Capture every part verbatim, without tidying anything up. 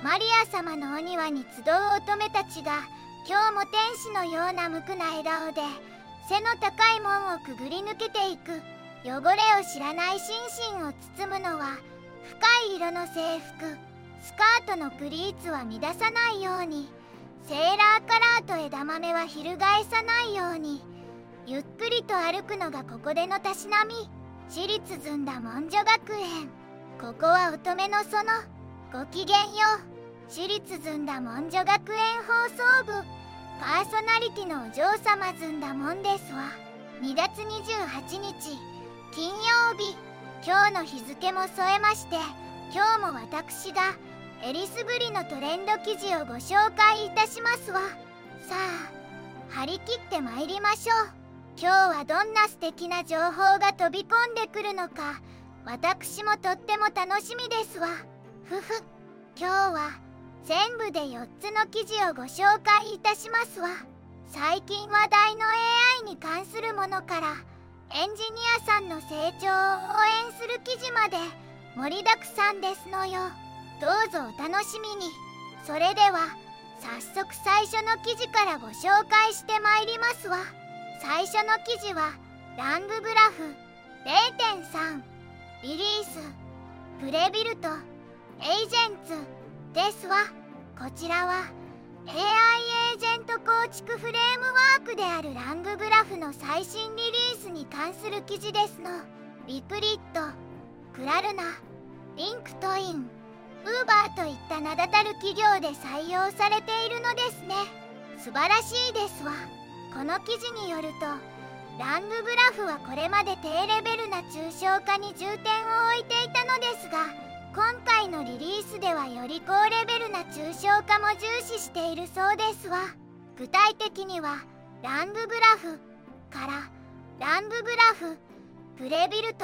マリア様のお庭に集う乙女たちが今日も天使のような無垢な笑顔で背の高い門をくぐり抜けていく。汚れを知らない心身を包むのは深い色の制服。スカートのプリーツは乱さないように、セーラーカラーと枝豆は翻さないように、ゆっくりと歩くのがここでのたしなみ。私立ずんだ文女学園。ここは乙女の園。ごきげんよう。私立ずんだ文女学園放送部パーソナリティのお嬢様ずんだもんですわ。にがつにじゅうはちにち金曜日。今日の日付も添えまして、今日も私がえりすぐりのトレンド記事をご紹介いたしますわ。さあ張り切ってまいりましょう。今日はどんな素敵な情報が飛び込んでくるのか、私もとっても楽しみですわ。ふふ。今日は全部でよっつの記事をご紹介いたしますわ。最近話題の エーアイ に関するものからエンジニアさんの成長を応援する記事まで盛りだくさんですのよ。どうぞお楽しみに。それでは早速最初の記事からご紹介してまいりますわ。最初の記事はランググラフ れいてんさん リリースプレビルトエージェンツですわ。こちらは エーアイ エージェント構築フレームワークであるランググラフの最新リリースに関する記事ですの。リプリット、クラルナ、リンクトイン、ウーバーといった名だたる企業で採用されているのですね。素晴らしいですわ。この記事によると、ランググラフはこれまで低レベルな抽象化に重点を置いていたのですが、今回のリリースではより高レベルな抽象化も重視しているそうですわ。具体的にはランググラフからランググラフ、プレビルト、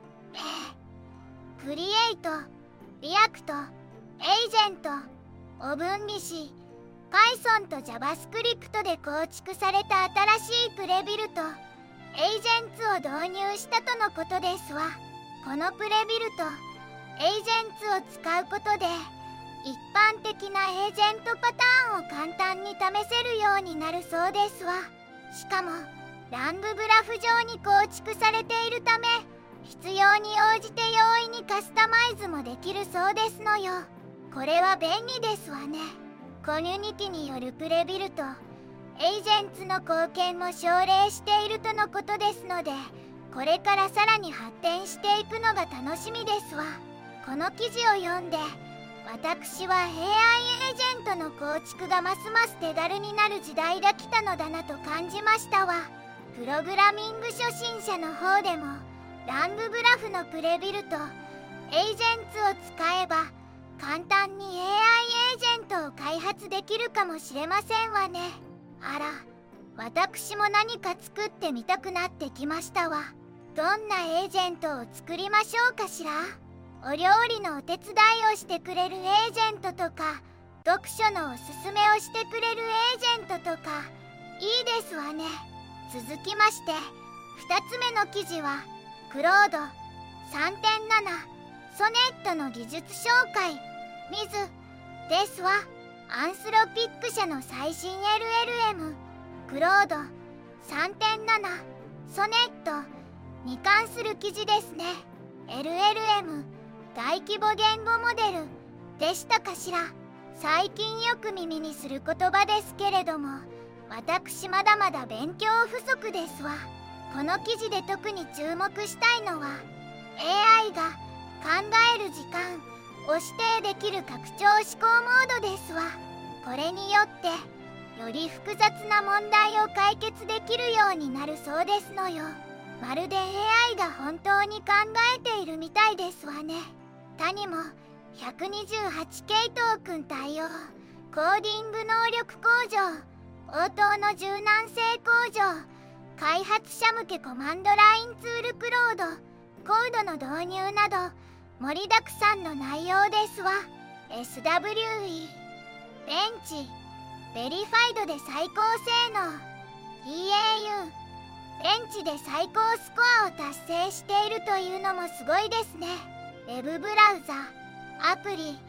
クリエイト、リアクト、エージェントを分離し、 Python と JavaScript で構築された新しいプレビルト、エージェンツを導入したとのことですわ。このプレビルト、エージェンツを使うことで一般的なエージェントパターンを簡単に試せるようになるそうですわ。しかもランググラフ上に構築されているため、必要に応じて容易にカスタマイズもできるそうですのよ。これは便利ですわね。コミュニティによるプレビルト、エージェンツの貢献も奨励しているとのことですので、これからさらに発展していくのが楽しみですわ。この記事を読んで、私は エーアイ エージェントの構築がますます手軽になる時代が来たのだなと感じましたわ。プログラミング初心者の方でもランググラフのプレビルト、エージェンツを使えば簡単に エーアイ エージェントを開発できるかもしれませんわね。あら、私も何か作ってみたくなってきましたわ。どんなエージェントを作りましょうかしら。お料理のお手伝いをしてくれるエージェントとか、読書のおすすめをしてくれるエージェントとか、いいですわね。続きましてふたつめの記事はクロード さんてんなな ソネットの技術紹介ミズですわ。アンスロピック社の最新 エルエルエム クロード さんてんなな ソネットに関する記事ですね。 エルエルエム 大規模言語モデルでしたかしら。最近よく耳にする言葉ですけれども、私まだまだ勉強不足ですわ。この記事で特に注目したいのは エーアイ が考える時間を指定できる拡張思考モードですわ。これによってより複雑な問題を解決できるようになるそうですのよ。まるで エーアイ が本当に考えているみたいですわね。他にも ひゃくにじゅうはちケイトークン対応、コーディング能力向上、応答の柔軟性向上、開発者向けコマンドラインツールクロード、コードの導入など盛りだくさんの内容ですわ。 エスダブリューイー、ベンチ、ベリファイドで最高性能、 ティーエーユー、ベンチで最高スコアを達成しているというのもすごいですね。ウェブブラウザ、アプリ、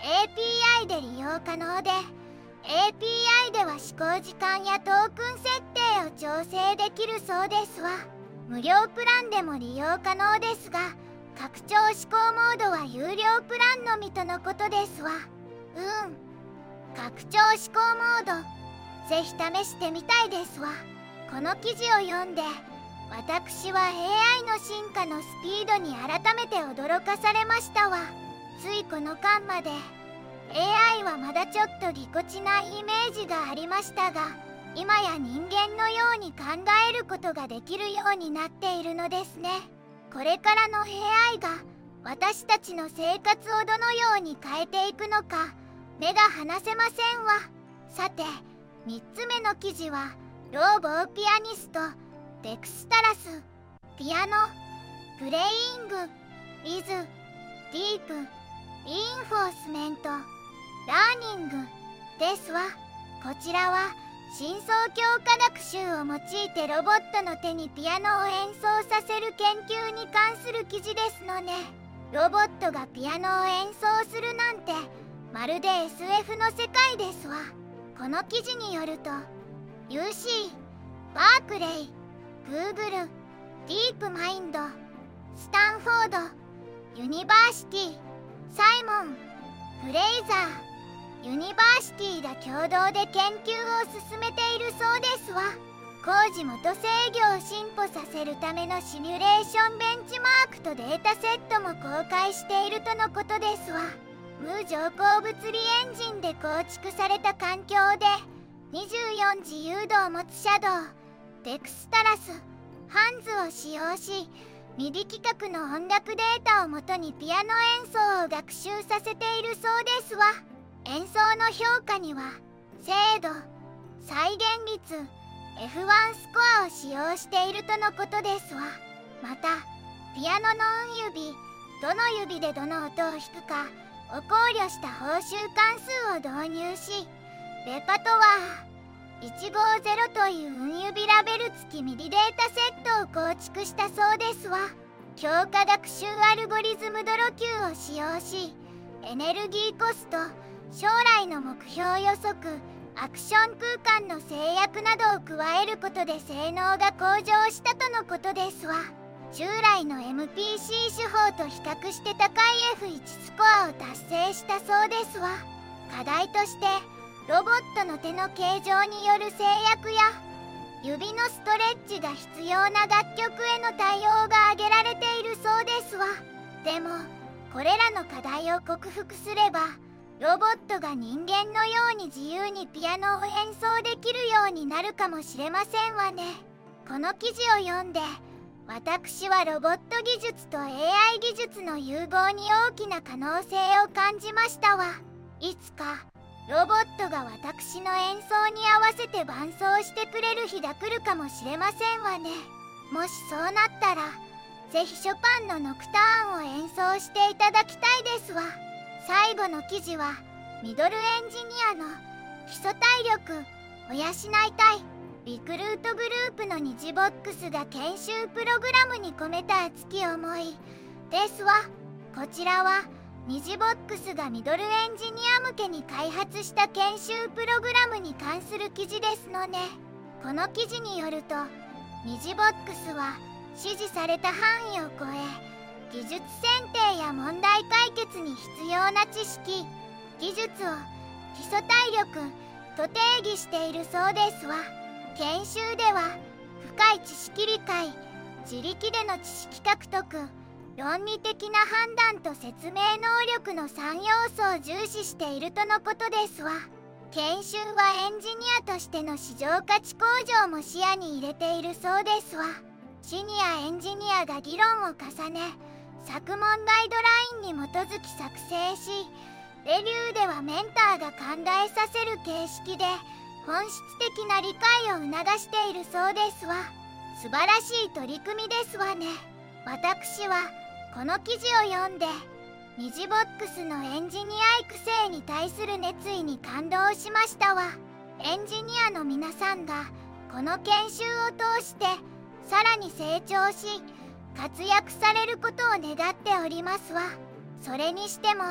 エーピーアイ で利用可能で、 エーピーアイ では試行時間やトークン設定を調整できるそうですわ。無料プランでも利用可能ですが、拡張試行モードは有料プランのみとのことですわ。うん拡張試行モード、ぜひ試してみたいですわ。この記事を読んで私は エーアイ の進化のスピードに改めて驚かされましたわ。ついこの間まで エーアイ はまだちょっとぎこちないイメージがありましたが、今や人間のように考えることができるようになっているのですね。これからの エーアイ が私たちの生活をどのように変えていくのか目が離せませんわ。さてみっつめの記事は、ローボーピアニストデクスタラス、ピアノプレイング with ディープインフォースメントラーニングですわ。こちらは深層強化学習を用いてロボットの手にピアノを演奏させる研究に関する記事ですのね。ロボットがピアノを演奏するなんてまるで エスエフ の世界ですわ。この記事によると ユーシー、バークレイ、グーグル、ディープマインド、スタンフォード、ユニバーシティ、サイモン、フレイザー、ユニバーシティが共同で研究を進めているそうですわ。工事元制御を進歩させるためのシミュレーションベンチマークとデータセットも公開しているとのことですわ。無乗降物理エンジンで構築された環境でにじゅうよん自由度を持つシャドウデクスタラスハンズを使用し、ミディ規格の音楽データをもとにピアノ演奏を学習させているそうですわ。演奏の評価には精度、再現率、エフワン スコアを使用しているとのことですわ。またピアノの運指、どの指でどの音を弾くかを考慮した報酬関数を導入し、レパトワーいちごゼロという運指ラベル付きミディデータセットを構築したそうですわ。強化学習アルゴリズムドロ Q を使用し、エネルギーコスト、将来の目標予測、アクション空間の制約などを加えることで性能が向上したとのことですわ。従来の エムピーシー 手法と比較して高い エフワン スコアを達成したそうですわ。課題としてロボットの手の形状による制約や指のストレッチが必要な楽曲への対応が挙げられているそうですわ。でもこれらの課題を克服すれば、ロボットが人間のように自由にピアノを演奏できるようになるかもしれませんわね。この記事を読んで私はロボット技術と エーアイ 技術の融合に大きな可能性を感じましたわ。いつかロボットが私の演奏に合わせて伴奏してくれる日が来るかもしれませんわね。もしそうなったらぜひショパンのノクターンを演奏していただきたいですわ。最後の記事はミドルエンジニアの基礎体力を養いたいリクルートグループの二次ボックスが研修プログラムに込めた熱き思いですわ。こちらは二次ボックスがミドルエンジニア向けに開発した研修プログラムに関する記事ですのね。この記事によると二次ボックスは指示された範囲を超え、技術選定や問題解決に必要な知識、技術を基礎体力と定義しているそうですわ。研修では深い知識理解、自力での知識獲得、論理的な判断と説明能力のさん要素を重視しているとのことですわ。研修はエンジニアとしての市場価値向上も視野に入れているそうですわ。シニアエンジニアが議論を重ね、作問ガイドラインに基づき作成し、レビューではメンターが考えさせる形式で本質的な理解を促しているそうですわ。素晴らしい取り組みですわね。私はこの記事を読んで二次ボックスのエンジニア育成に対する熱意に感動しましたわ。エンジニアの皆さんがこの研修を通してさらに成長し活躍されることを願っておりますわ。それにしても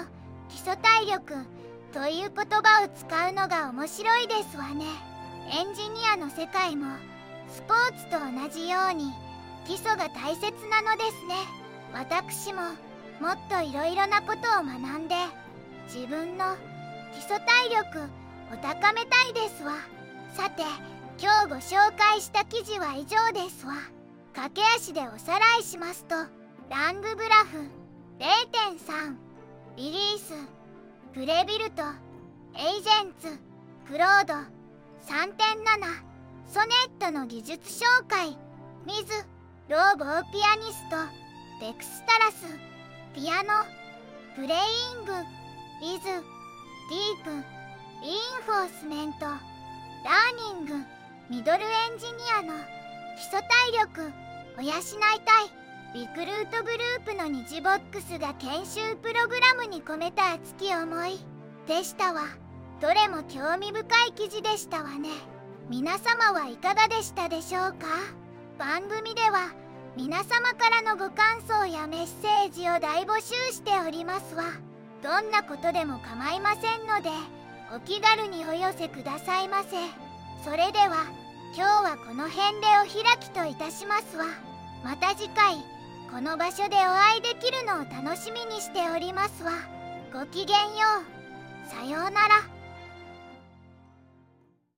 基礎体力という言葉を使うのが面白いですわね。エンジニアの世界もスポーツと同じように基礎が大切なのですね。私ももっといろいろなことを学んで自分の基礎体力を高めたいですわ。さて、今日ご紹介した記事は以上ですわ。駆け足でおさらいしますと、ランググラフ れいてんさん、リリース、プレビルト、エージェンツ、クロード さんてんなな、ソネットの技術紹介、ミズ、ローボーピアニスト、デクスタラス、ピアノ、プレイング、リズ、ディープ、リインフォースメント、ラーニング、ミドルエンジニアの基礎体力を養いたい。リクルートグループのニジボックスが研修プログラムに込めた熱き思いでしたわ。どれも興味深い記事でしたわね。皆様はいかがでしたでしょうか。番組では皆様からのご感想やメッセージを大募集しておりますわ。どんなことでも構いませんのでお気軽にお寄せくださいませ。それでは今日はこの辺でお開きといたしますわ。また次回この場所でお会いできるのを楽しみにしておりますわ。ごきげんよう。さようなら。